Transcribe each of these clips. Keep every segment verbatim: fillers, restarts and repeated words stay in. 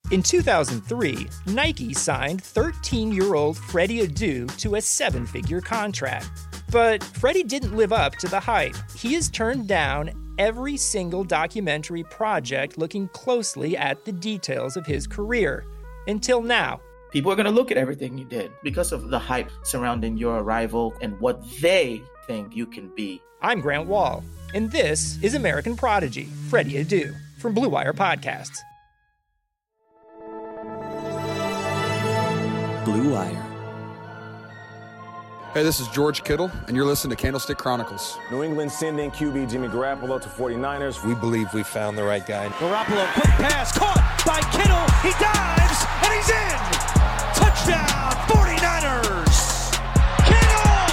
In two thousand three, Nike signed thirteen-year-old Freddie Adu to a seven-figure contract. But Freddie didn't live up to the hype. He has turned down every single documentary project looking closely at the details of his career. Until now. People are going to look at everything you did because of the hype surrounding your arrival and what they think you can be. I'm Grant Wall, and this is American Prodigy, Freddie Adu, from Blue Wire Podcasts. Blue Wire. Hey, this is George Kittle, and you're listening to Candlestick Chronicles. New England sending Q B Jimmy Garoppolo to forty-niners. We believe we found the right guy. Garoppolo, quick pass, caught by Kittle. He dives, and he's in. Touchdown, forty-niners. Kittle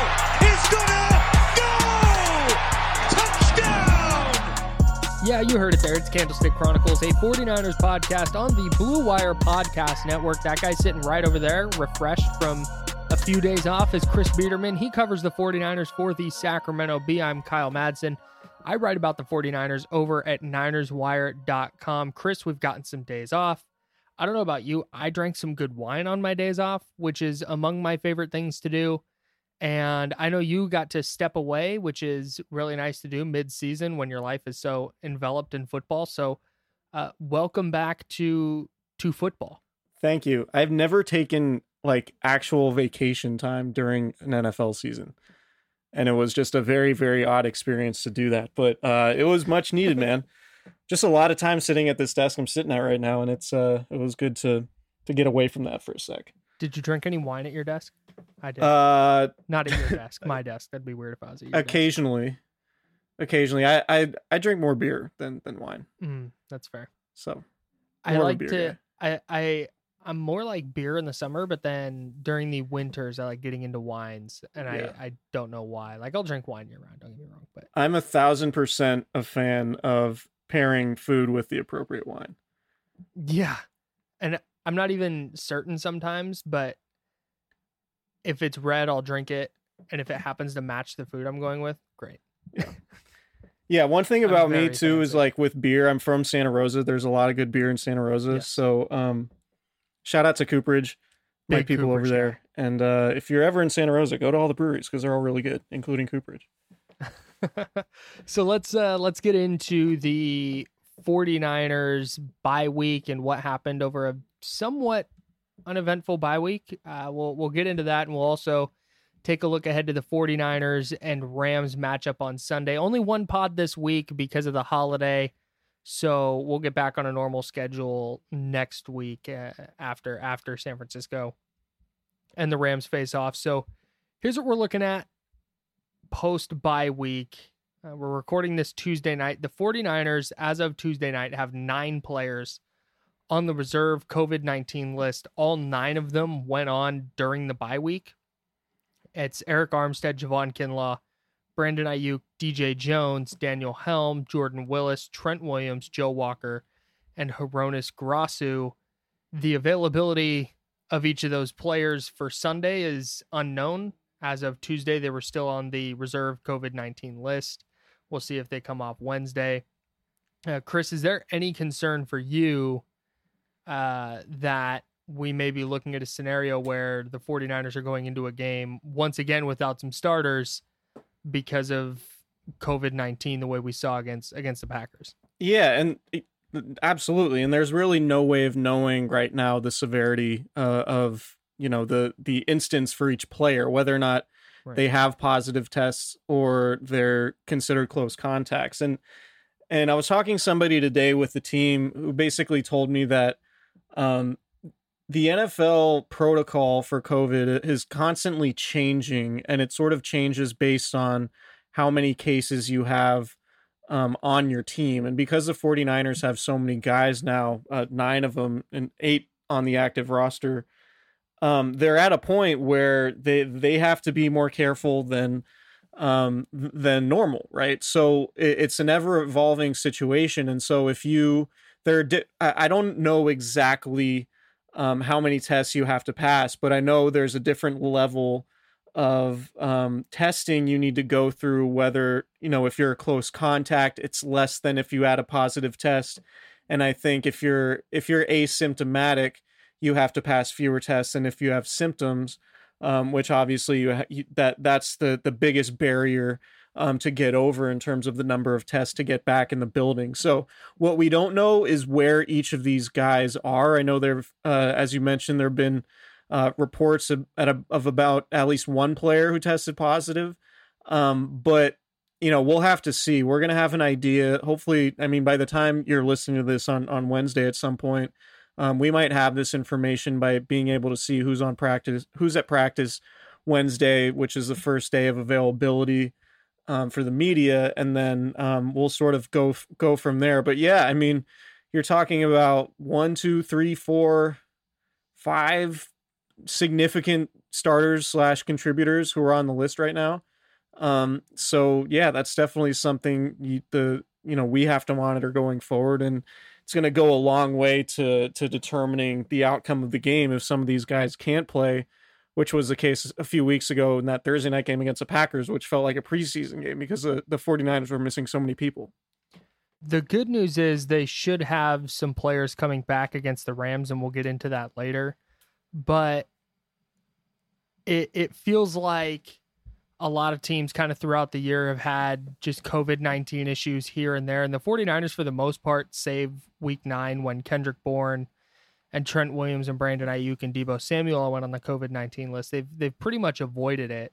is gonna go. Touchdown. Yeah, you heard it there. It's Candlestick Chronicles, a forty-niners podcast on the Blue Wire Podcast Network. That guy sitting right over there, refreshed from a few days off, is Chris Biederman. He covers the forty-niners for the Sacramento Bee. I'm Kyle Madsen. I write about the forty-niners over at Niners Wire dot com. Chris, we've gotten some days off. I don't know about you. I drank some good wine on my days off, which is among my favorite things to do. And I know you got to step away, which is really nice to do mid-season when your life is so enveloped in football. So uh, welcome back to to football. Thank you. I've never taken like actual vacation time during an N F L season. And it was just a very, very odd experience to do that. But uh, it was much needed, man. Just a lot of time sitting at this desk I'm sitting at right now. And it's uh, it was good to to get away from that for a sec. Did you drink any wine at your desk? I did. Uh, Not at your desk. My desk. That'd be weird if I was at your occasionally. desk. Occasionally. I, I I drink more beer than, than wine. Mm, that's fair. So I like to... I, I I'm more like beer in the summer, but then during the winters, I like getting into wines, and yeah. I, I don't know why. Like, I'll drink wine year round, don't get me wrong. But I'm a thousand percent a fan of pairing food with the appropriate wine. Yeah. And I'm not even certain sometimes, but if it's red, I'll drink it. And if it happens to match the food I'm going with, great. Yeah. Yeah, one thing about me too fancy. is like with beer, I'm from Santa Rosa. There's a lot of good beer in Santa Rosa. Yes. So um, shout out to Cooperage, my Big people Cooperage, over there. Yeah. And uh, if you're ever in Santa Rosa, go to all the breweries because they're all really good, including Cooperage. So let's uh, let's get into the forty-niners bye week and what happened over a somewhat uneventful bye week. Uh, we'll we'll get into that, and we'll also take a look ahead to the forty-niners and Rams matchup on Sunday. Only one pod this week because of the holiday, so we'll get back on a normal schedule next week uh, after after San Francisco and the Rams face off. So here's what we're looking at post bye week. Uh, we're recording this Tuesday night. The forty-niners, as of Tuesday night, have nine players on the reserve COVID nineteen list. All nine of them went on during the bye week. It's Eric Armstead, Javon Kinlaw, Brandon Ayuk, D J Jones, Daniel Helm, Jordan Willis, Trent Williams, Joe Walker, and Hronis Grasu. The availability of each of those players for Sunday is unknown. As of Tuesday, they were still on the reserve COVID nineteen list. We'll see if they come off Wednesday. Uh, Chris, is there any concern for you uh, that we may be looking at a scenario where the forty-niners are going into a game once again without some starters because of COVID nineteen, the way we saw against against the Packers? Yeah, and absolutely. And there's really no way of knowing right now the severity uh, of, you know, the the instance for each player, whether or not right. they have positive tests or they're considered close contacts. And and I was talking to somebody today with the team who basically told me that um, the N F L protocol for COVID is constantly changing, and it sort of changes based on how many cases you have um, on your team. And because the forty-niners have so many guys now, uh, nine of them and eight on the active roster, um, they're at a point where they, they have to be more careful than um, than normal, right? So it, it's an ever evolving situation. And so if you, there, di- I, I don't know exactly Um, how many tests you have to pass, but I know there's a different level of um, testing you need to go through, whether, you know, if you're a close contact, it's less than if you had a positive test. And I think if you're if you're asymptomatic, you have to pass fewer tests than if you have symptoms, um, which obviously you, ha- you that that's the the biggest barrier um, to get over in terms of the number of tests to get back in the building. So what we don't know is where each of these guys are. I know there, uh, as you mentioned, there have been uh, reports of, at a, of about at least one player who tested positive, um, but you know, we'll have to see. We're going to have an idea. Hopefully, I mean, by the time you're listening to this on, on Wednesday at some point, um, we might have this information by being able to see who's on practice, who's at practice Wednesday, which is the first day of availability um, for the media. And then um, we'll sort of go, go from there. But yeah, I mean, you're talking about one, two, three, four, five significant starters slash contributors who are on the list right now. Um, so yeah, that's definitely something you, the, you know, we have to monitor going forward, and it's going to go a long way to, to determining the outcome of the game. If some of these guys can't play, which was the case a few weeks ago in that Thursday night game against the Packers, which felt like a preseason game because the, the 49ers were missing so many people. The good news is they should have some players coming back against the Rams, and we'll get into that later, but it, it feels like a lot of teams kind of throughout the year have had just COVID nineteen issues here and there. And the 49ers, for the most part, save week nine when Kendrick Bourne and Trent Williams and Brandon Ayuk and Deebo Samuel all went on the COVID nineteen list. They've, they've pretty much avoided it.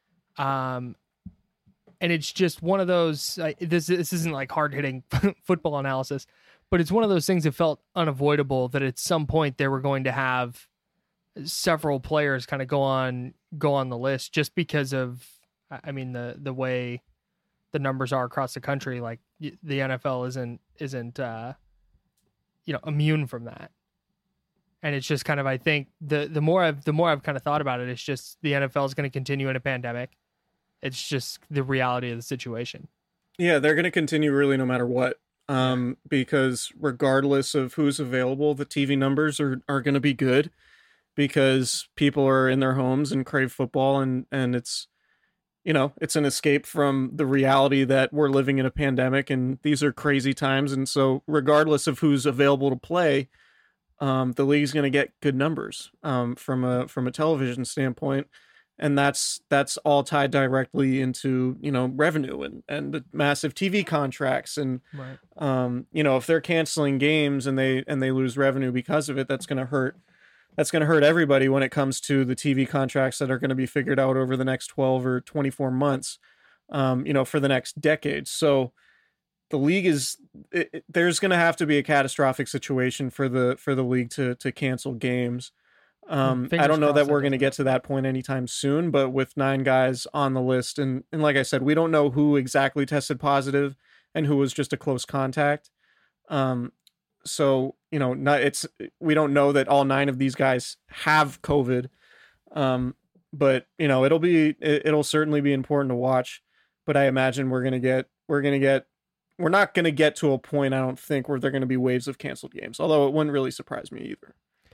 Um, and it's just one of those, uh, this, this isn't like hard hitting football analysis, but it's one of those things that felt unavoidable that at some point they were going to have several players kind of go on, go on the list just because of, I mean, the, the way the numbers are across the country. Like the N F L isn't, isn't, uh, you know, immune from that. And it's just kind of, I think the, the more I've, the more I've kind of thought about it, it's just the N F L is going to continue in a pandemic. It's just the reality of the situation. Yeah. They're going to continue really no matter what. Um, because regardless of who's available, the T V numbers are, are going to be good, because people are in their homes and crave football, and, and it's, you know, it's an escape from the reality that we're living in a pandemic and these are crazy times. And so regardless of who's available to play, um, the league's going to get good numbers, um, from a, from a television standpoint. And that's, that's all tied directly into, you know, revenue and, and the massive T V contracts. And, right. um, you know, if they're canceling games and they, and they lose revenue because of it, that's going to hurt. That's going to hurt everybody when it comes to the T V contracts that are going to be figured out over the next twelve or twenty-four months, um, you know, for the next decade. So the league is, it, it, there's going to have to be a catastrophic situation for the, for the league to, to cancel games. Um, I don't know that we're going to get to that point anytime soon, but with nine guys on the list, and, and like I said, we don't know who exactly tested positive and who was just a close contact. Um, So, you know, not, it's, we don't know that all nine of these guys have COVID. Um, but you know, it'll be, it, it'll certainly be important to watch, but I imagine we're going to get, we're going to get, we're not going to get to a point, I don't think, where they're going to be waves of canceled games, although it wouldn't really surprise me either.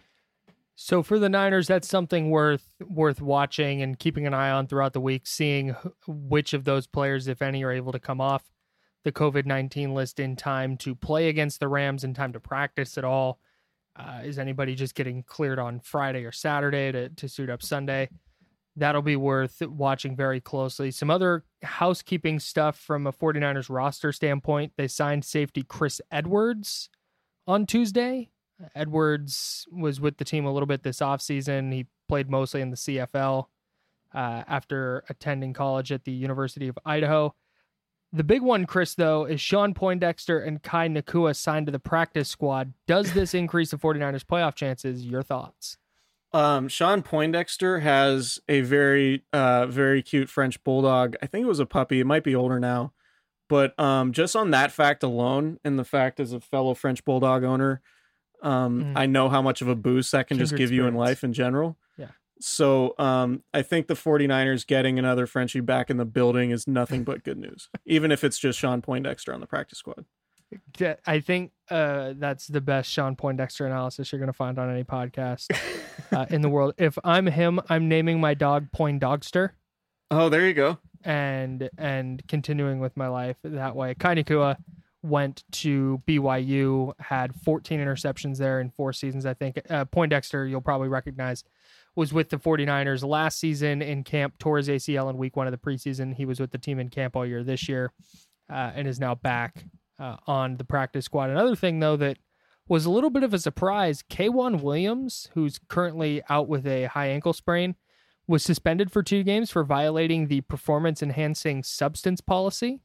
So for the Niners, that's something worth, worth watching and keeping an eye on throughout the week, seeing which of those players, if any, are able to come off the COVID nineteen list in time to play against the Rams, in time to practice at all. Uh, is anybody just getting cleared on Friday or Saturday to, to suit up Sunday? That'll be worth watching very closely. Some other housekeeping stuff from a 49ers roster standpoint. They signed safety Chris Edwards on Tuesday. Edwards was with the team a little bit this offseason. He played mostly in the C F L uh, after attending college at the University of Idaho. The big one, Chris, though, is Sean Poindexter and Kai Nakua signed to the practice squad. Does this increase the 49ers playoff chances? Your thoughts? Um, Sean Poindexter has a very, uh, very cute French bulldog. I think it was a puppy. It might be older now. But um, just on that fact alone, and the fact as a fellow French bulldog owner, um, mm. I know how much of a boost that can Kindred just give spirits. You in life in general. Yeah. So um, I think the 49ers getting another Frenchie back in the building is nothing but good news, even if it's just Sean Poindexter on the practice squad. I think uh, that's the best Sean Poindexter analysis you're going to find on any podcast uh, in the world. If I'm him, I'm naming my dog Poindogster. Oh, there you go. And and continuing with my life that way. Kai Nakua went to B Y U, had fourteen interceptions there in four seasons, I think. Uh, Poindexter, you'll probably recognize, was with the 49ers last season in camp, tore his A C L in week one of the preseason. He was with the team in camp all year this year uh, and is now back uh, on the practice squad. Another thing, though, that was a little bit of a surprise, K'Waun Williams, who's currently out with a high ankle sprain, was suspended for two games for violating the performance-enhancing substance policy.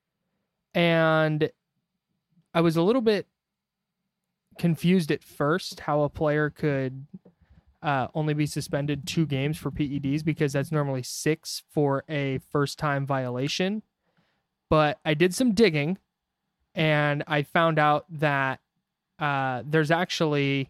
And I was a little bit confused at first how a player could uh, only be suspended two games for P E Ds, because that's normally six for a first-time violation. But I did some digging, and I found out that uh, there's actually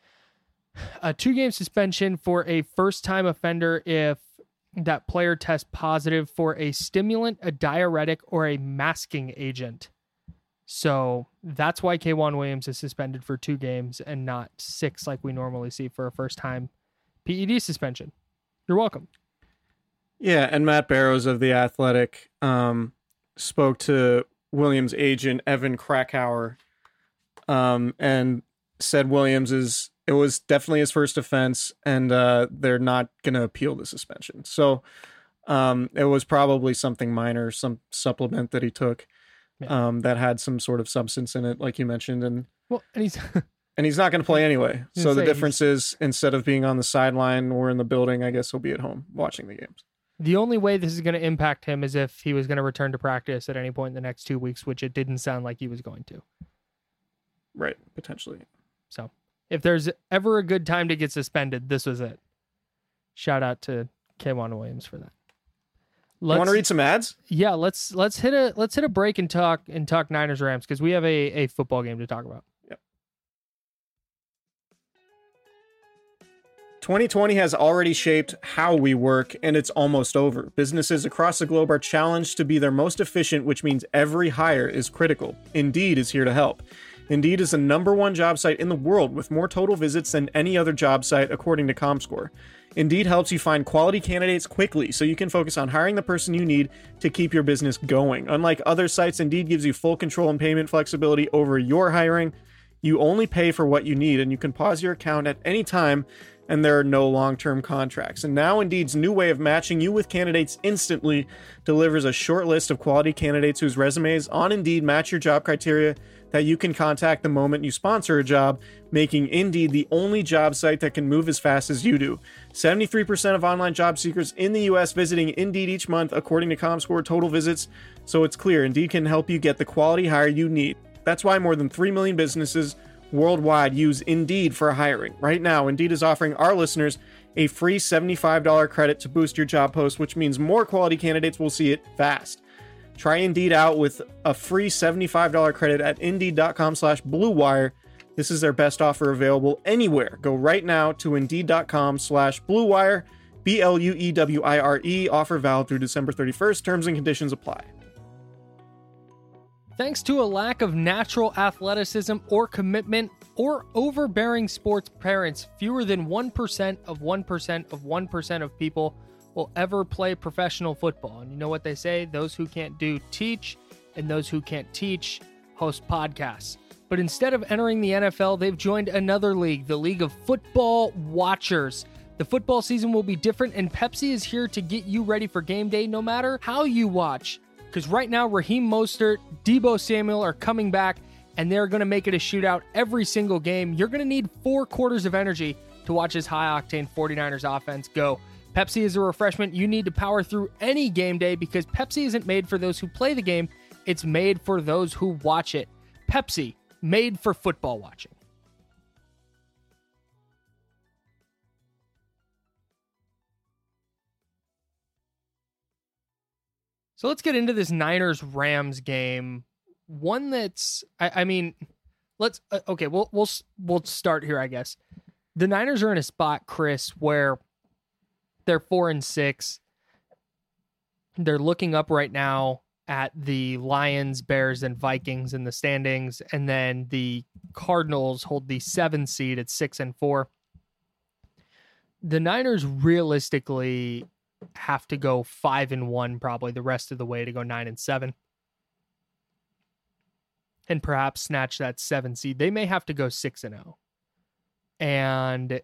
a two-game suspension for a first-time offender if that player tests positive for a stimulant, a diuretic, or a masking agent. So that's why K'Waun Williams is suspended for two games and not six like we normally see for a first-time P E D suspension. You're welcome. Yeah, and Matt Barrows of The Athletic um, spoke to Williams' agent, Evan Krakauer, um, and said Williams is, it was definitely his first offense, and uh, they're not going to appeal the suspension. So um, it was probably something minor, some supplement that he took yeah. um, that had some sort of substance in it, like you mentioned. And well, and he's and he's not going to play anyway. So the difference he's... is, instead of being on the sideline or in the building, I guess he'll be at home watching the games. The only way this is going to impact him is if he was going to return to practice at any point in the next two weeks, which it didn't sound like he was going to. Right, potentially. So if there's ever a good time to get suspended, this was it. Shout out to K'Waun Williams for that. Let's, want to read some ads? Yeah, let's let's hit a let's hit a break and talk and talk Niners Rams, because we have a, a football game to talk about. Yep. twenty twenty has already shaped how we work, and it's almost over. Businesses across the globe are challenged to be their most efficient, which means every hire is critical. Indeed is here to help. Indeed is the number one job site in the world with more total visits than any other job site, according to ComScore. Indeed helps you find quality candidates quickly so you can focus on hiring the person you need to keep your business going. Unlike other sites, Indeed gives you full control and payment flexibility over your hiring. You only pay for what you need, and you can pause your account at any time, and there are no long-term contracts. And now Indeed's new way of matching you with candidates instantly delivers a short list of quality candidates whose resumes on Indeed match your job criteria that you can contact the moment you sponsor a job, making Indeed the only job site that can move as fast as you do. seventy-three percent of online job seekers in the U S visiting Indeed each month, according to ComScore total visits. So it's clear Indeed can help you get the quality hire you need. That's why more than three million businesses worldwide use Indeed for hiring. Right now, Indeed is offering our listeners a free seventy-five dollars credit to boost your job post, which means more quality candidates will see it fast. Try Indeed out with a free seventy-five dollars credit at Indeed.com slash Blue Wire. This is their best offer available anywhere. Go right now to Indeed.com slash Blue Wire, B L U E W I R E. Offer valid through December thirty-first. Terms and conditions apply. Thanks to a lack of natural athleticism or commitment or overbearing sports parents, fewer than one percent of one percent of one percent of people will ever play professional football. And you know what they say? Those who can't do, teach, and those who can't teach, host podcasts. But instead of entering the N F L, they've joined another league, the League of Football Watchers. The football season will be different, and Pepsi is here to get you ready for game day no matter how you watch. Because right now, Raheem Mostert, Deebo Samuel are coming back, and they're going to make it a shootout every single game. You're going to need four quarters of energy to watch this high-octane 49ers offense go. Pepsi is a refreshment you need to power through any game day, because Pepsi isn't made for those who play the game. It's made for those who watch it. Pepsi, made for football watching. So let's get into this Niners-Rams game. One that's, I, I mean, let's, uh, okay, we'll, we'll, we'll start here, I guess. The Niners are in a spot, Chris, where they're four and six. They're looking up right now at the Lions, Bears, and Vikings in the standings, and then the Cardinals hold the seven seed at six and four. The Niners realistically have to go five and one probably the rest of the way to go nine and seven. and perhaps snatch that seven seed. They may have to go six and oh. And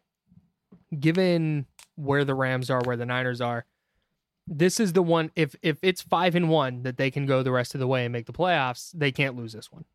given where the Rams are, where the Niners are, this is the one, if if it's five and one that they can go the rest of the way and make the playoffs, they can't lose this one.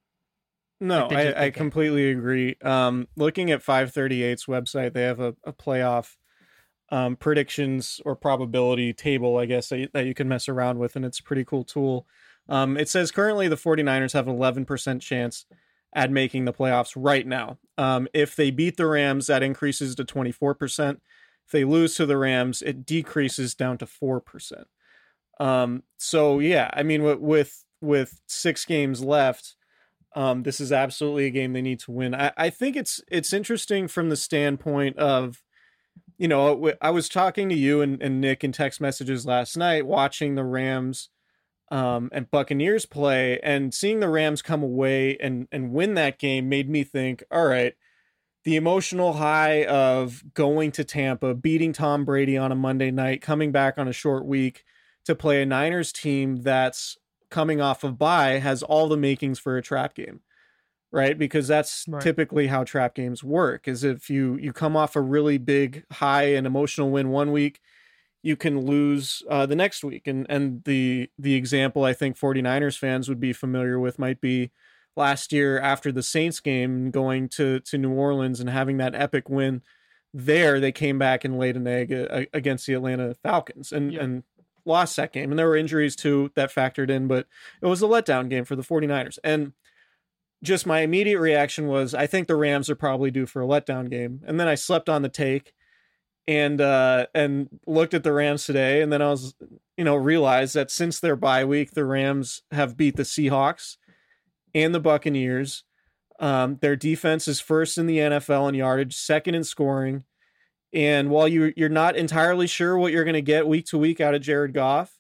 No, Like I, I completely agree. Um, looking at five thirty-eight's website, they have a, a playoff um, predictions or probability table, I guess, that you, that you can mess around with, and it's a pretty cool tool. Um, it says currently the 49ers have an eleven percent chance at making the playoffs right now. Um, if they beat the Rams, that increases to twenty-four percent. If they lose to the Rams, it decreases down to four percent. Um, so, yeah, I mean, with, with, with six games left, um, this is absolutely a game they need to win. I, I think it's it's interesting from the standpoint of, you know, I was talking to you and, and Nick in text messages last night, watching the Rams um, and Buccaneers play, and seeing the Rams come away and, and win that game made me think, all right, the emotional high of going to Tampa, beating Tom Brady on a Monday night, coming back on a short week to play a Niners team that's coming off of bye has all the makings for a trap game, right? Because that's right. Typically how trap games work, is if you, you come off a really big high and emotional win one week, you can lose uh, the next week. And and the the example I think 49ers fans would be familiar with might be last year after the Saints game, going to, to New Orleans and having that epic win there. They came back and laid an egg a, against the Atlanta Falcons and, yeah. and lost that game. And there were injuries too that factored in, but it was a letdown game for the 49ers. And just my immediate reaction was, I think the Rams are probably due for a letdown game. And then I slept on the take and, uh, and looked at the Rams today. And then I was, you know, realized that since their bye week, the Rams have beat the Seahawks and the Buccaneers. Um, their defense is first in the N F L in yardage, second in scoring. And while you, you're not entirely sure what you're going to get week to week out of Jared Goff,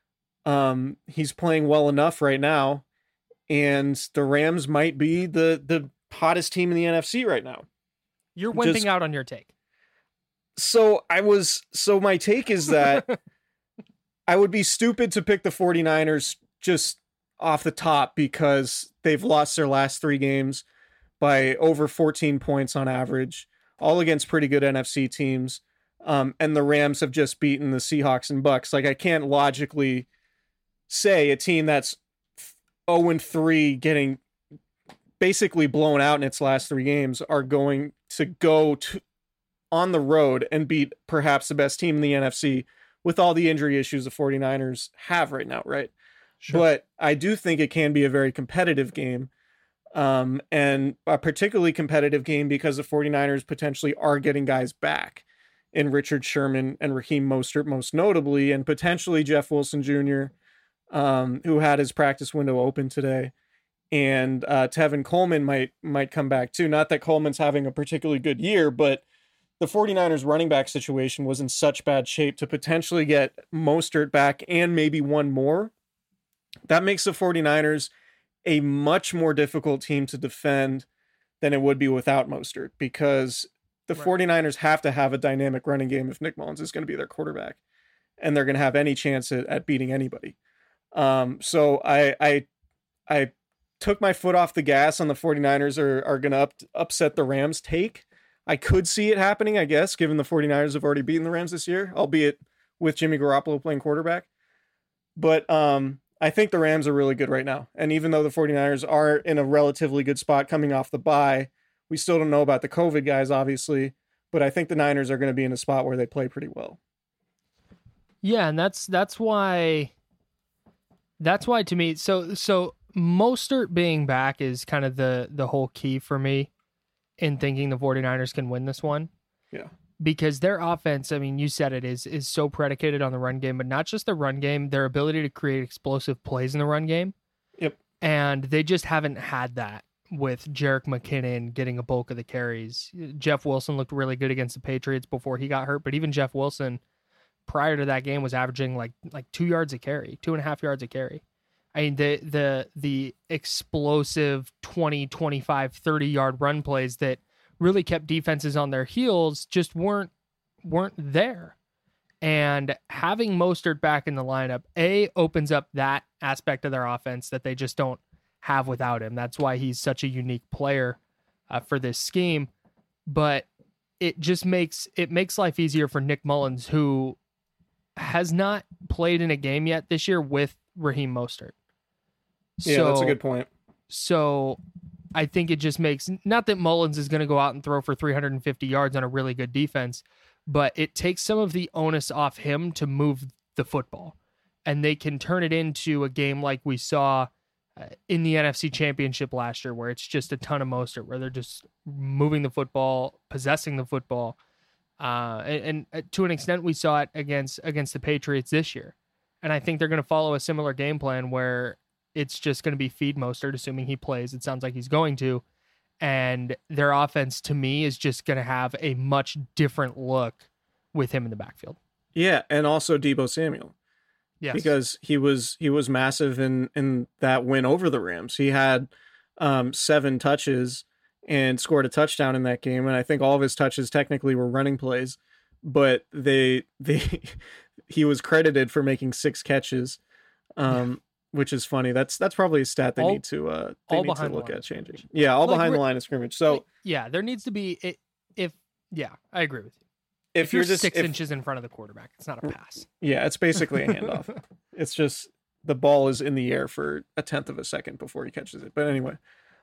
um, he's playing well enough right now. And the Rams might be the, the hottest team in the N F C right now. You're wimping Just, out on your take. So I was, so my take is that I would be stupid to pick the 49ers just off the top because they've lost their last three games by over fourteen points on average, all against pretty good N F C teams. Um, and the Rams have just beaten the Seahawks and Bucks. Like, I can't logically say a team that's oh and three getting basically blown out in its last three games are going to go to, on the road and beat perhaps the best team in the N F C with all the injury issues the 49ers have right now, right? Sure. But I do think it can be a very competitive game, um, and a particularly competitive game because the 49ers potentially are getting guys back in Richard Sherman and Raheem Mostert, most notably, and potentially Jeff Wilson Junior, um, who had his practice window open today. And uh, Tevin Coleman might might come back too. Not that Coleman's having a particularly good year, but the 49ers running back situation was in such bad shape to potentially get Mostert back and maybe one more. That makes the 49ers a much more difficult team to defend than it would be without Mostert, because the right. 49ers have to have a dynamic running game if Nick Mullins is going to be their quarterback, and they're going to have any chance at, at beating anybody. Um, so I, I, I took my foot off the gas on the 49ers are, are going to up, upset the Rams take. I could see it happening, I guess, given the 49ers have already beaten the Rams this year, albeit with Jimmy Garoppolo playing quarterback. But, um, I think the Rams are really good right now. And even though the 49ers are in a relatively good spot coming off the bye, we still don't know about the COVID guys, obviously, but I think the Niners are going to be in a spot where they play pretty well. Yeah. And that's, that's why, that's why to me, so, so Mostert being back is kind of the, the whole key for me in thinking the 49ers can win this one. Yeah. Because their offense, I mean, you said it is is so predicated on the run game, but not just the run game, their ability to create explosive plays in the run game. Yep. And they just haven't had that with Jerick McKinnon getting a bulk of the carries. Jeff Wilson looked really good against the Patriots before he got hurt, but even Jeff Wilson prior to that game was averaging like like two yards a carry, two and a half yards a carry. I mean, the the the explosive twenty, twenty-five, thirty yard run plays that really kept defenses on their heels just weren't weren't there. And having Mostert back in the lineup, A, opens up that aspect of their offense that they just don't have without him. That's why he's such a unique player uh, for this scheme. But it just makes it makes life easier for Nick Mullins, who has not played in a game yet this year with Raheem Mostert. Yeah, so, that's a good point. So I think it just makes, not that Mullins is going to go out and throw for three hundred fifty yards on a really good defense, but it takes some of the onus off him to move the football. And they can turn it into a game like we saw uh, in the N F C Championship last year, where it's just a ton of Mostert, where they're just moving the football, possessing the football. Uh, and, and to an extent, we saw it against against the Patriots this year. And I think they're going to follow a similar game plan where it's just going to be feed Mostert, assuming he plays. It sounds like he's going to. And their offense, to me, is just going to have a much different look with him in the backfield. Yeah, and also Deebo Samuel. Yes. Because he was he was massive in, in that win over the Rams. He had um, seven touches and scored a touchdown in that game, and I think all of his touches technically were running plays, but they they he was credited for making six catches, um, yeah. which is funny. That's that's probably a stat they all, need to uh, they all need behind to look the line at changing. Yeah, all like, behind the line of scrimmage. So like, yeah, there needs to be if, if yeah, I agree with you. If, if you're, you're just six if, inches in front of the quarterback, it's not a pass. Yeah, it's basically a handoff. It's just the ball is in the air for a tenth of a second before he catches it. But anyway,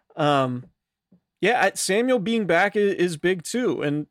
um, yeah, Samuel being back is, is big too, and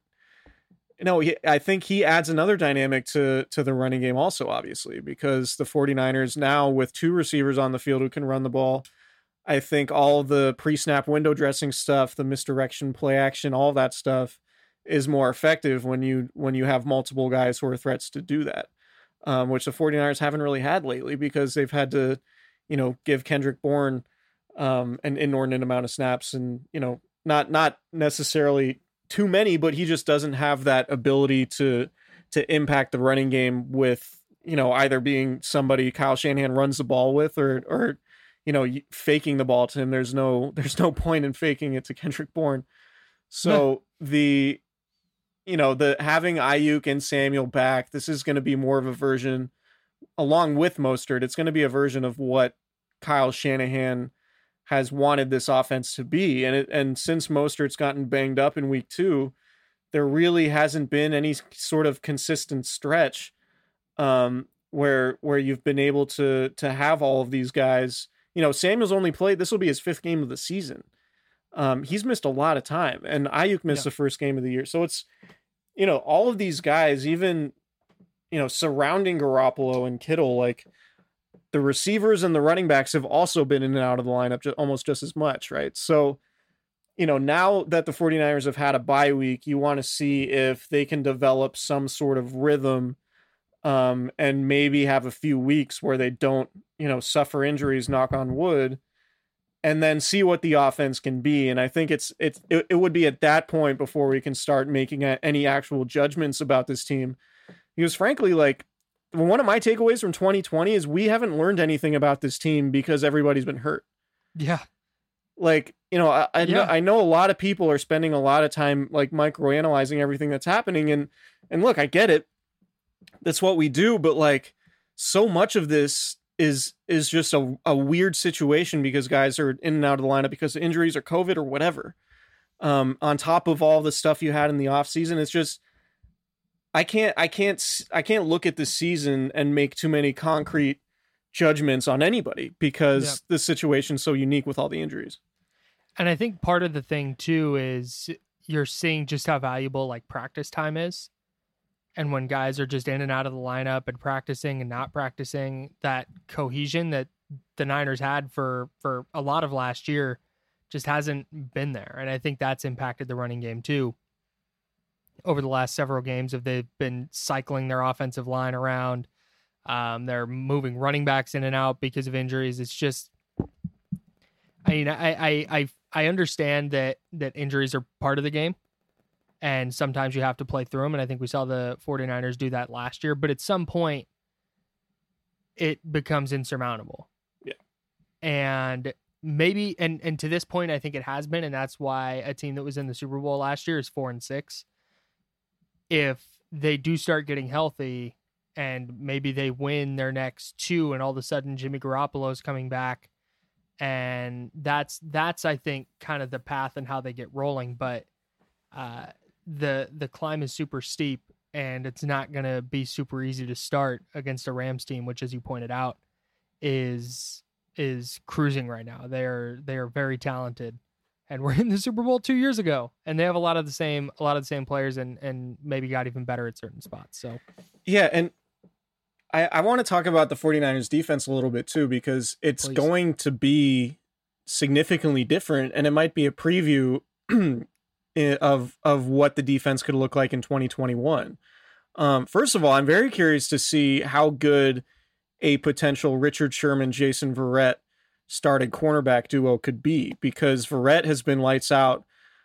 you know, he, I think he adds another dynamic to to the running game also, obviously, because the 49ers now with two receivers on the field who can run the ball. I think all the pre-snap window dressing stuff, the misdirection, play action, all that stuff is more effective when you when you have multiple guys who are threats to do that, um, which the 49ers haven't really had lately because they've had to, you know, give Kendrick Bourne um, an inordinate amount of snaps and, you know, not not necessarily too many, but he just doesn't have that ability to to impact the running game with, you know, either being somebody Kyle Shanahan runs the ball with or or you know, faking the ball to him. There's no there's no point in faking it to Kendrick Bourne. So the you know, the having Ayuk and Samuel back, this is going to be more of a version, along with Mostert, it's going to be a version of what Kyle Shanahan has wanted this offense to be. And it, and since Mostert's gotten banged up in week two, there really hasn't been any sort of consistent stretch um, where where you've been able to to have all of these guys. You know, Samuel's only played, this will be his fifth game of the season. Um, he's missed a lot of time, and Ayuk missed yeah. the first game of the year. So it's, you know, all of these guys, even, you know, surrounding Garoppolo and Kittle, like the receivers and the running backs have also been in and out of the lineup just, almost just as much, right? So, you know, now that the 49ers have had a bye week, you want to see if they can develop some sort of rhythm um, and maybe have a few weeks where they don't, you know, suffer injuries, knock on wood, and then see what the offense can be. And I think it's it's it, it would be at that point before we can start making a, any actual judgments about this team. Because frankly, like, one of my takeaways from twenty twenty is we haven't learned anything about this team because everybody's been hurt. Yeah. Like, you know, I, I, yeah. know, I know a lot of people are spending a lot of time like microanalyzing everything that's happening. And, and look, I get it. That's what we do. But like, so much of this is is just a, a weird situation because guys are in and out of the lineup because of injuries or COVID or whatever. Um, on top of all the stuff you had in the off season, it's just, I can't, I can't, I can't look at this season and make too many concrete judgments on anybody because yep. the situation's so unique with all the injuries. And I think part of the thing too is you're seeing just how valuable like practice time is. And when guys are just in and out of the lineup and practicing and not practicing, that cohesion that the Niners had for, for a lot of last year just hasn't been there. And I think that's impacted the running game too. Over the last several games, if they've been cycling their offensive line around, um, they're moving running backs in and out because of injuries. It's just, I mean, I, I, I, I understand that, that injuries are part of the game. And sometimes you have to play through them. And I think we saw the 49ers do that last year. But at some point, it becomes insurmountable. Yeah. And maybe, and, and to this point, I think it has been. And that's why a team that was in the Super Bowl last year is four and six. If they do start getting healthy and maybe they win their next two and all of a sudden Jimmy Garoppolo is coming back And that's, that's, I think, kind of the path and how they get rolling. But uh, the, the climb is super steep, and it's not going to be super easy to start against a Rams team, which, as you pointed out, is, is cruising right now. They're, they're very talented, and we're in the Super Bowl two years ago, and they have a lot of the same, a lot of the same players, and, and maybe got even better at certain spots. So, yeah. And I, I want to talk about the 49ers defense a little bit too, because it's Please. going to be significantly different, and it might be a preview of, of what the defense could look like in twenty twenty-one. Um, first of all, I'm very curious to see how good a potential Richard Sherman, Jason Verrett started cornerback duo could be, because Verrett has been lights out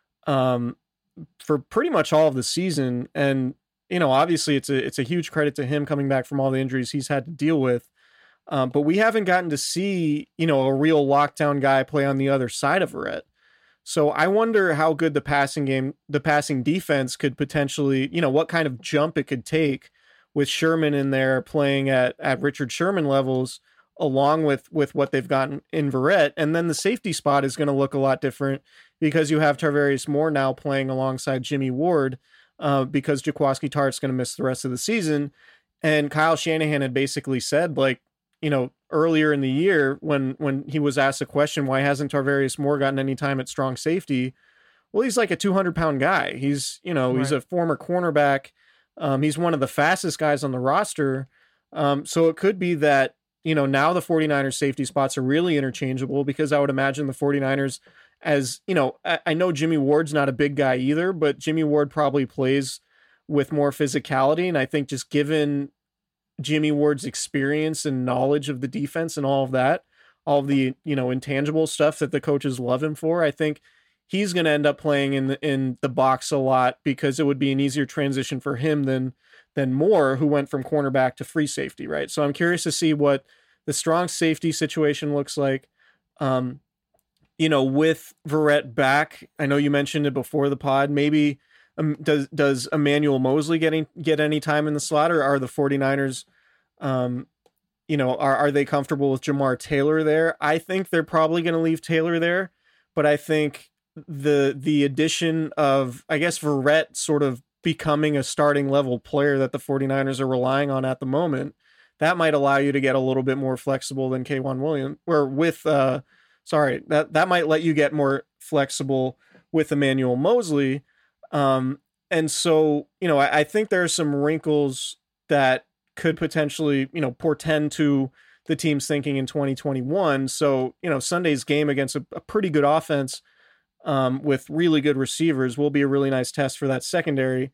um, for pretty much all of the season. And, you know, obviously it's a, it's a huge credit to him coming back from all the injuries he's had to deal with. Um, but we haven't gotten to see, you know, a real lockdown guy play on the other side of Verrett. So I wonder how good the passing game, the passing defense could potentially, you know, what kind of jump it could take with Sherman in there playing at, at Richard Sherman levels, along with, with what they've gotten in Verrett. And then the safety spot is going to look a lot different, because you have Tarvarius Moore now playing alongside Jimmy Ward, uh, because Jaquiski Tartt's going to miss the rest of the season. And Kyle Shanahan had basically said, like, you know, earlier in the year when, when he was asked a question, why hasn't Tarvarius Moore gotten any time at strong safety? Well, he's like a two hundred pound guy. He's, you know, right. he's a former cornerback. Um, he's one of the fastest guys on the roster. Um, so it could be that, you know, now the 49ers safety spots are really interchangeable, because I would imagine the 49ers, as, you know, I, I know Jimmy Ward's not a big guy either, but Jimmy Ward probably plays with more physicality. And I think just given Jimmy Ward's experience and knowledge of the defense and all of that, all of the, you know, intangible stuff that the coaches love him for, I think he's going to end up playing in the, in the box a lot, because it would be an easier transition for him than than Moore, who went from cornerback to free safety, right? So I'm curious to see what the strong safety situation looks like. Um, you know, with Verrett back, I know you mentioned it before the pod, maybe um, does does Emmanuel Moseley getting get any time in the slot, or are the 49ers, um, you know, are, are they comfortable with Jamar Taylor there? I think they're probably going to leave Taylor there, but I think the the addition of, I guess, Verrett sort of becoming a starting level player that the 49ers are relying on at the moment, that might allow you to get a little bit more flexible than K'Waun Williams, or with, uh, sorry, that, that might let you get more flexible with Emmanuel Moseley. Um, and so, you know, I, I think there are some wrinkles that could potentially, you know, portend to the team's thinking in twenty twenty-one. So, you know, Sunday's game against a, a pretty good offense, um, with really good receivers will be a really nice test for that secondary.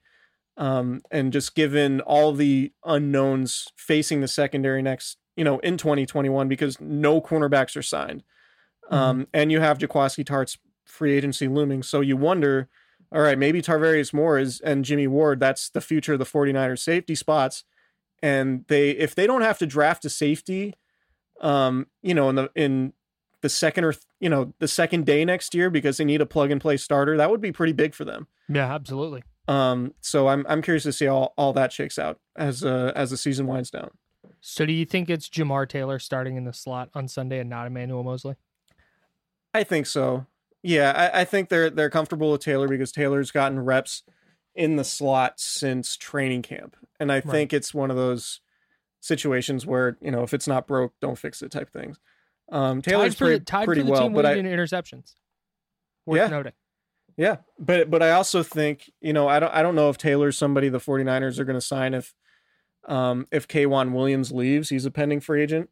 Um, and just given all the unknowns facing the secondary next, you know, in twenty twenty-one, because no cornerbacks are signed. Mm-hmm. Um, and you have Jaquiski Tartt's free agency looming. So you wonder, all right, maybe Tarvarius Moore is, and Jimmy Ward, that's the future of the 49ers safety spots. And they, if they don't have to draft a safety, um, you know, in the, in the second or, you know, the second day next year, because they need a plug and play starter, that would be pretty big for them. Yeah, absolutely. Um, so I'm, I'm curious to see all, all that shakes out as, uh, as the season winds down. So do you think it's Jamar Taylor starting in the slot on Sunday and not Emmanuel Moseley? I think so. Yeah. I, I think they're, they're comfortable with Taylor, because Taylor's gotten reps in the slot since training camp. And I right. think it's one of those situations where, you know, if it's not broke, don't fix it type things. Um, Taylor's tied played the, tied pretty for the well, team but I, in interceptions. Worth yeah. noting. Yeah. But, but I also think, you know, I don't, I don't know if Taylor's somebody the 49ers are going to sign if, um, if K'Waun Williams leaves. He's a pending free agent.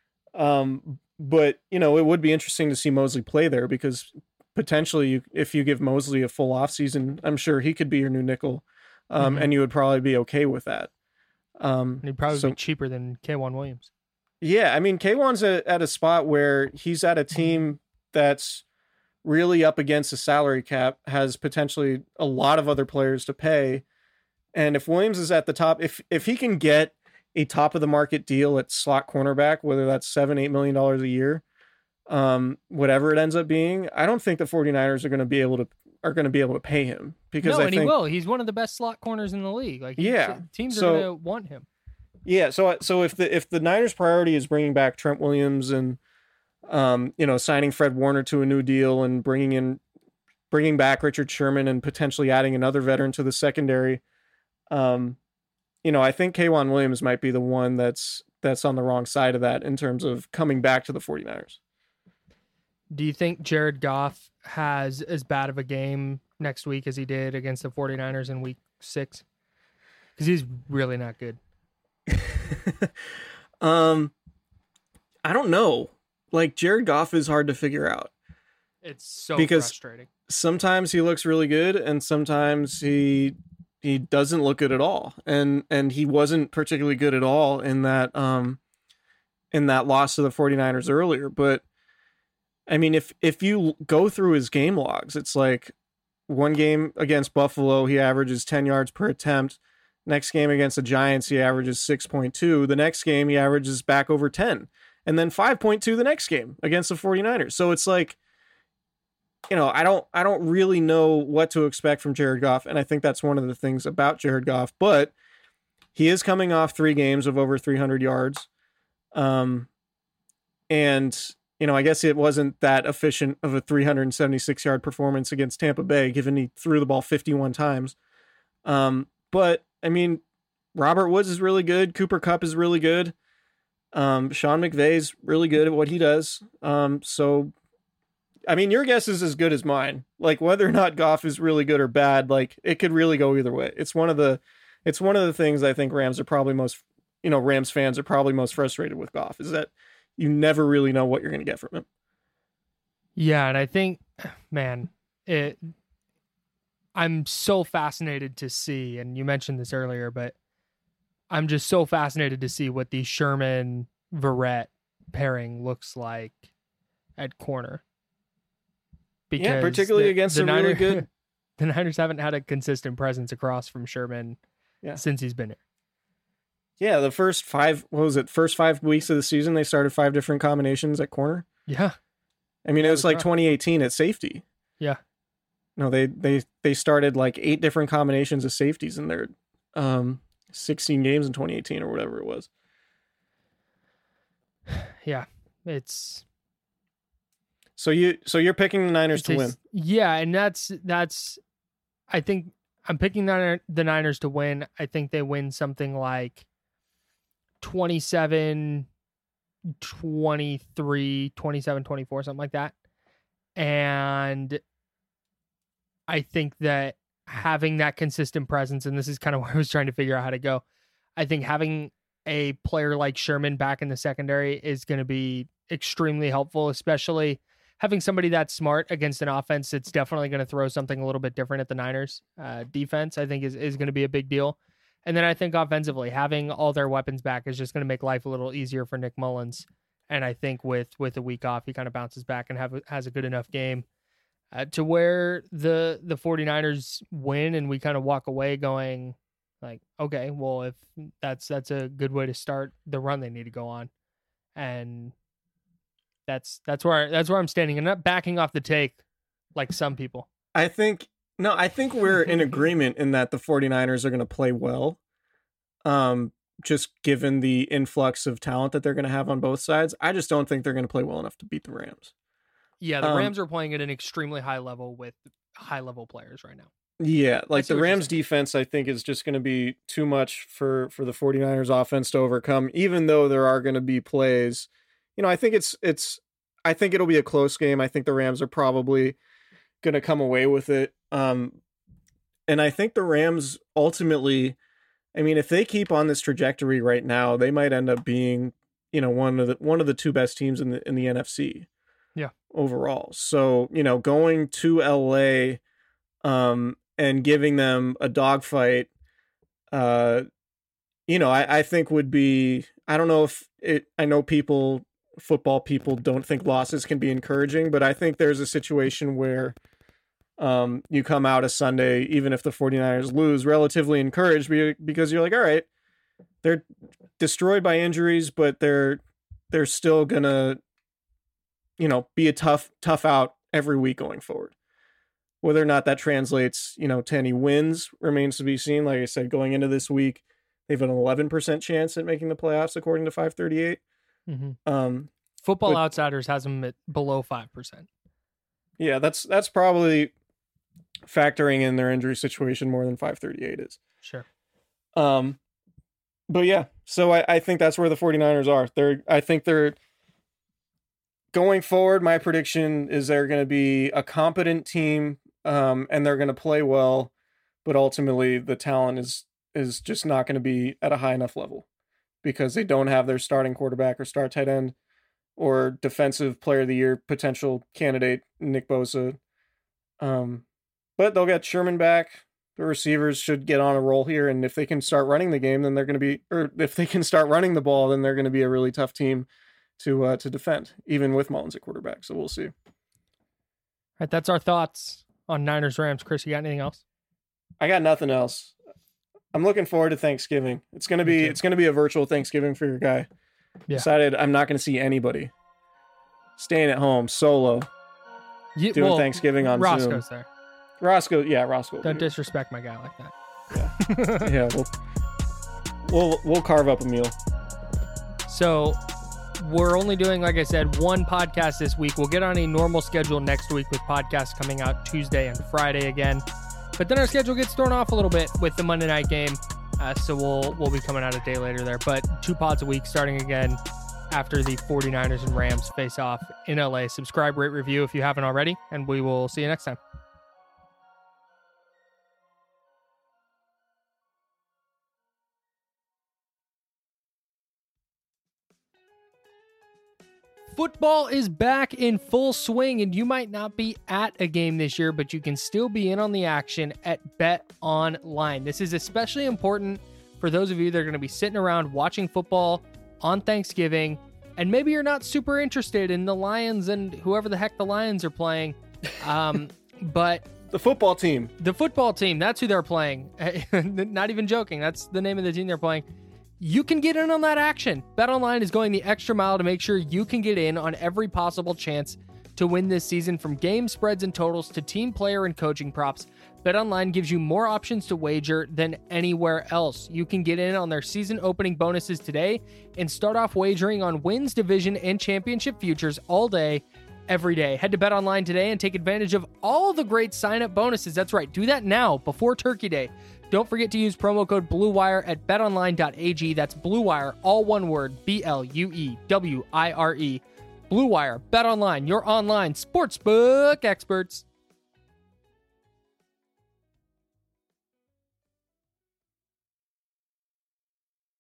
Um, but, you know, it would be interesting to see Moseley play there, because potentially you, if you give Moseley a full off season, I'm sure he could be your new nickel. Um, mm-hmm. And you would probably be okay with that. Um, and he'd probably so, be cheaper than K'Waun Williams. Yeah. I mean, K'Waun's at, at a spot where he's at a team that's really up against the salary cap, has potentially a lot of other players to pay. And if Williams is at the top, if, if he can get a top of the market deal at slot cornerback, whether that's seven, eight million dollars a year, um, whatever it ends up being, I don't think the 49ers are going to be able to, are going to be able to pay him, because no, I and think he will. He's one of the best slot corners in the league. Like, yeah, teams so, are going to want him. Yeah. So, so if the, if the Niners priority is bringing back Trent Williams and, Um, you know, signing Fred Warner to a new deal and bringing in, bringing back Richard Sherman and potentially adding another veteran to the secondary. Um, you know, I think K'Waun Williams might be the one that's that's on the wrong side of that in terms of coming back to the 49ers. Do you think Jared Goff has as bad of a game next week as he did against the 49ers in week six? Because he's really not good. um, I don't know. Like, Jared Goff is hard to figure out. It's so because frustrating. Sometimes he looks really good, and sometimes he he doesn't look good at all. And and he wasn't particularly good at all in that um in that loss to the 49ers earlier. But I mean, if if you go through his game logs, it's like one game against Buffalo, he averages ten yards per attempt. Next game against the Giants, he averages six point two. The next game, he averages back over ten. And then five point two the next game against the 49ers. So it's like, you know, I don't I don't really know what to expect from Jared Goff. And I think that's one of the things about Jared Goff. But he is coming off three games of over three hundred yards. Um, and, you know, I guess it wasn't that efficient of a three hundred seventy-six yard performance against Tampa Bay, given he threw the ball fifty-one times. Um, but, I mean, Robert Woods is really good. Cooper Kupp is really good. Um, Sean McVay's really good at what he does. Um, so, I mean, your guess is as good as mine. Like, whether or not Goff is really good or bad, like, it could really go either way. It's one of the, it's one of the things I think Rams are probably most, you know, Rams fans are probably most frustrated with Goff, is that you never really know what you're going to get from him. Yeah, and I think, man, it. I'm so fascinated to see, and you mentioned this earlier, but I'm just so fascinated to see what the Sherman Verrett pairing looks like at corner. Because yeah, particularly the, against the a Niners, really good. The Niners haven't had a consistent presence across from Sherman yeah. since he's been here. Yeah, the first five, what was it, first five weeks of the season, they started five different combinations at corner. Yeah. I mean, yeah, it was, was like rough. twenty eighteen at safety. Yeah. No, they they they started like eight different combinations of safeties in their um, sixteen games in twenty eighteen or whatever it was. Yeah, it's so you so you're picking the Niners it's to a, win. Yeah, and that's that's I think I'm picking the, the Niners to win. I think they win something like twenty-seven twenty-three, twenty-seven twenty-four, something like that. And I think that having that consistent presence, and this is kind of where I was trying to figure out how to go, I think having a player like Sherman back in the secondary is going to be extremely helpful, especially having somebody that's smart against an offense that's definitely going to throw something a little bit different at the Niners uh, defense, I think is, is going to be a big deal. And then I think offensively, having all their weapons back is just going to make life a little easier for Nick Mullins. And I think with, with a week off, he kind of bounces back and have has a good enough game uh, to where the, the 49ers win and we kind of walk away going like, okay, well, if that's, that's a good way to start the run they need to go on. And that's, that's where, I, that's where I'm standing and not backing off the take like some people. I think, no, I think we're in agreement in that the 49ers are going to play well. Um, just given the influx of talent that they're going to have on both sides. I just don't think they're going to play well enough to beat the Rams. Yeah, the um, Rams are playing at an extremely high level with high-level players right now. Yeah, like the Rams saying. defense, I think, is just going to be too much for, for the 49ers offense to overcome, even though there are going to be plays. You know, I think it's it's I think it'll be a close game. I think the Rams are probably going to come away with it. Um, and I think the Rams ultimately, I mean, if they keep on this trajectory right now, they might end up being, you know, one of the one of the two best teams in the in the N F C. Yeah. Overall. So, you know, going to L A um, and giving them a dogfight, uh, you know, I, I think would be, I don't know if it, I know people, football people don't think losses can be encouraging, but I think there's a situation where um, you come out a Sunday, even if the 49ers lose, relatively encouraged because you're like, all right, they're destroyed by injuries, but they're, they're still going to, you know, be a tough, tough out every week going forward. Whether or not that translates, you know, to any wins remains to be seen. Like I said, going into this week, they have an eleven percent chance at making the playoffs, according to five thirty-eight. Mm-hmm. Um, Football but, Outsiders has them at below five percent. Yeah, that's that's probably factoring in their injury situation more than five thirty-eight is. Sure. Um, but yeah, so I, I think that's where the 49ers are. They're I think they're going forward. My prediction is they're going to be a competent team, um, and they're going to play well, but ultimately the talent is is just not going to be at a high enough level because they don't have their starting quarterback or star tight end or defensive player of the year potential candidate Nick Bosa. Um, but they'll get Sherman back. The receivers should get on a roll here, and if they can start running the game, then they're going to be, or if they can start running the ball, then they're going to be a really tough team to uh, to defend, even with Mullins at quarterback. So we'll see. All right, that's our thoughts on Niners Rams. Chris, you got anything else? I got nothing else. I'm looking forward to Thanksgiving. It's gonna be it's gonna be a virtual Thanksgiving for your guy. Yeah. Decided I'm not gonna see anybody. Staying at home solo. You, doing well, Thanksgiving on Roscoe's Zoom. Roscoe's there. Roscoe, yeah, Roscoe. Don't disrespect my guy like that. Yeah, yeah. We'll, we'll we'll carve up a meal. So we're only doing, like I said, one podcast this week. We'll get on a normal schedule next week with podcasts coming out Tuesday and Friday again. But then our schedule gets thrown off a little bit with the Monday night game. Uh, so we'll we'll be coming out a day later there. But two pods a week starting again after the 49ers and Rams face off in L A. Subscribe, rate, review if you haven't already, and we will see you next time. Football is back in full swing, and you might not be at a game this year, but you can still be in on the action at BetOnline. This is especially important for those of you that are going to be sitting around watching football on Thanksgiving, and maybe you're not super interested in the Lions and whoever the heck the Lions are playing, um, but... The football team. The football team, that's who they're playing. Not even joking, that's the name of the team they're playing. You can get in on that action. BetOnline is going the extra mile to make sure you can get in on every possible chance to win this season, from game spreads and totals to team player and coaching props. BetOnline gives you more options to wager than anywhere else. You can get in on their season opening bonuses today and start off wagering on wins, division, and championship futures all day, every day. Head to BetOnline today and take advantage of all the great sign-up bonuses. That's right. Do that now before Turkey Day. Don't forget to use promo code BlueWire at bet online dot a g. That's BlueWire, all one word, B L U E W I R E. BlueWire, BetOnline, your online sportsbook experts.